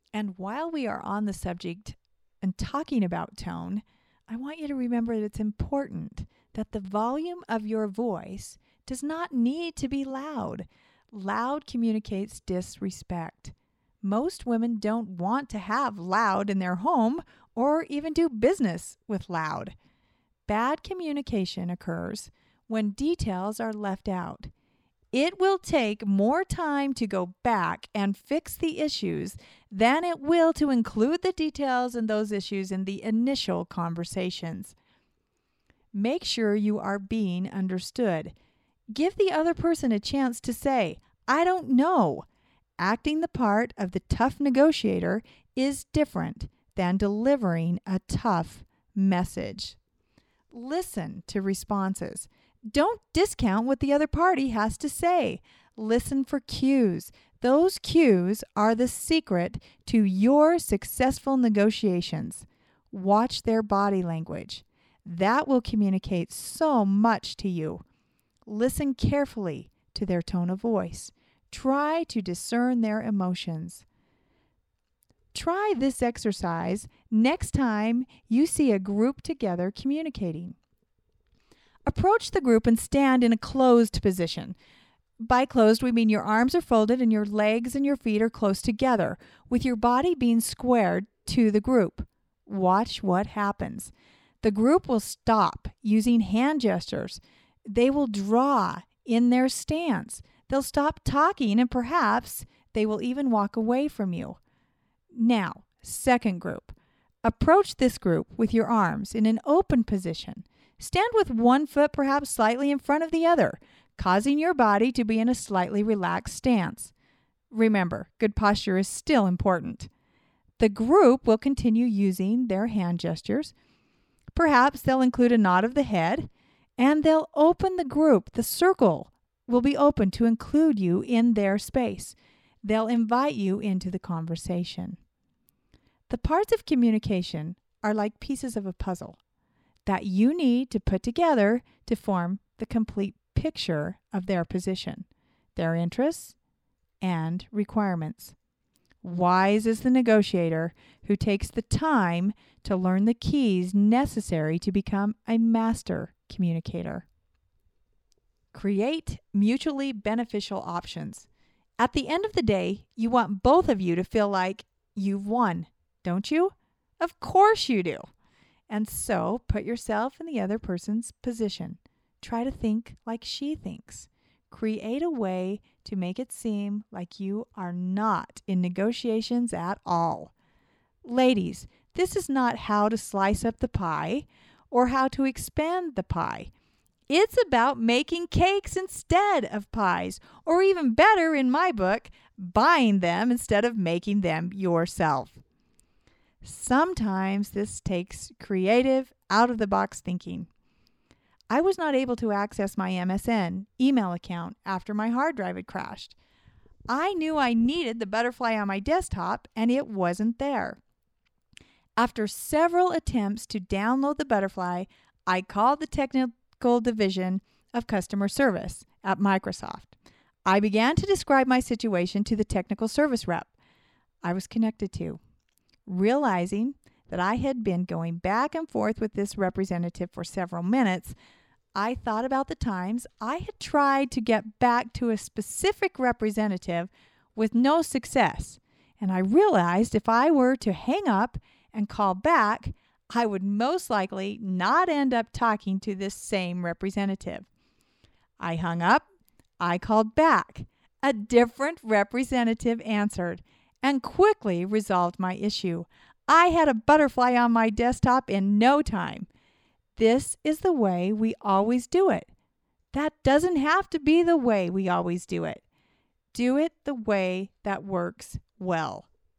And while we are on the subject and talking about tone, I want you to remember that it's important that the volume of your voice does not need to be loud. Loud communicates disrespect. Most women don't want to have loud in their home or even do business with loud. Bad communication occurs when details are left out. It will take more time to go back and fix the issues than it will to include the details and those issues in the initial conversations. Make sure you are being understood. Give the other person a chance to say, "I don't know." Acting the part of the tough negotiator is different than delivering a tough message. Listen to responses. Don't discount what the other party has to say. Listen for cues. Those cues are the secret to your successful negotiations. Watch their body language. That will communicate so much to you. Listen carefully to their tone of voice. Try to discern their emotions. Try this exercise next time you see a group together communicating. Approach the group and stand in a closed position. By closed, we mean your arms are folded and your legs and your feet are close together, with your body being squared to the group. Watch what happens. The group will stop using hand gestures. They will draw in their stance. They'll stop talking and perhaps they will even walk away from you. Now, second group. Approach this group with your arms in an open position. Stand with one foot perhaps slightly in front of the other, causing your body to be in a slightly relaxed stance. Remember, good posture is still important. The group will continue using their hand gestures. Perhaps they'll include a nod of the head, and they'll open the group. The circle will be open to include you in their space. They'll invite you into the conversation. The parts of communication are like pieces of a puzzle that you need to put together to form the complete picture of their position, their interests, and requirements. Wise is the negotiator who takes the time to learn the keys necessary to become a master communicator. Create mutually beneficial options. At the end of the day, you want both of you to feel like you've won, don't you? Of course you do. And so put yourself in the other person's position. Try to think like she thinks. Create a way to make it seem like you are not in negotiations at all. Ladies, this is not how to slice up the pie or how to expand the pie. It's about making cakes instead of pies, or even better in my book, buying them instead of making them yourself. Sometimes this takes creative, out-of-the-box thinking. I was not able to access my MSN email account after my hard drive had crashed. I knew I needed the butterfly on my desktop, and it wasn't there. After several attempts to download the butterfly, I called the technical division of customer service at Microsoft. I began to describe my situation to the technical service rep I was connected to. Realizing that I had been going back and forth with this representative for several minutes, I thought about the times I had tried to get back to a specific representative with no success, and I realized if I were to hang up and call back, I would most likely not end up talking to this same representative. I hung up, I called back. A different representative answered and quickly resolved my issue. I had a butterfly on my desktop in no time. This is the way we always do it. That doesn't have to be the way we always do it. Do it the way that works well.